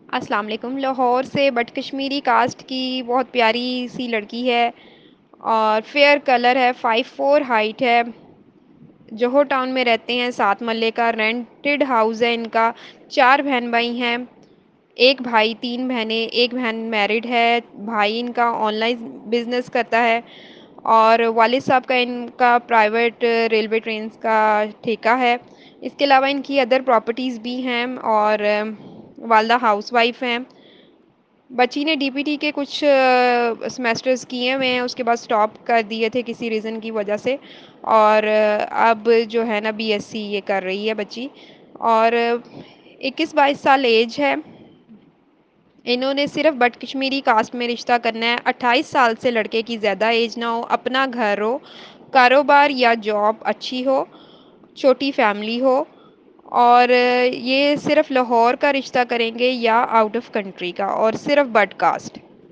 السلام علیکم۔ لاہور سے بٹ کشمیری کاسٹ کی بہت پیاری سی لڑکی ہے اور فیئر کلر ہے، 5'4" ہائٹ ہے۔ جوہر ٹاؤن میں رہتے ہیں، 7 مرلے کا رینٹڈ ہاؤس ہے ان کا۔ 4 بہن بھائی ہیں، ایک بھائی 3 بہنیں، ایک بہن میرڈ ہے۔ بھائی ان کا آن لائن بزنس کرتا ہے اور والد صاحب کا ان کا پرائیویٹ ریلوے ٹرینز کا ٹھیکہ ہے۔ اس کے علاوہ ان کی ادر پراپرٹیز بھی ہیں اور والدہ ہاؤس وائف ہیں۔ بچی نے ڈی پی ٹی کے کچھ سمیسٹرز کیے ہوئے ہیں، اس کے بعد سٹاپ کر دیے تھے کسی ریزن کی وجہ سے، اور اب جو ہے نا بی ایس سی یہ کر رہی ہے بچی، اور 21-22 سال ایج ہے۔ انہوں نے صرف بٹ کشمیری کاسٹ میں رشتہ کرنا ہے، 28 سال سے لڑکے کی زیادہ ایج نہ ہو، اپنا گھر ہو، کاروبار یا جاب اچھی ہو، چھوٹی فیملی ہو، اور یہ صرف لاہور کا رشتہ کریں گے یا آؤٹ آف کنٹری کا، اور صرف بٹ کاسٹ۔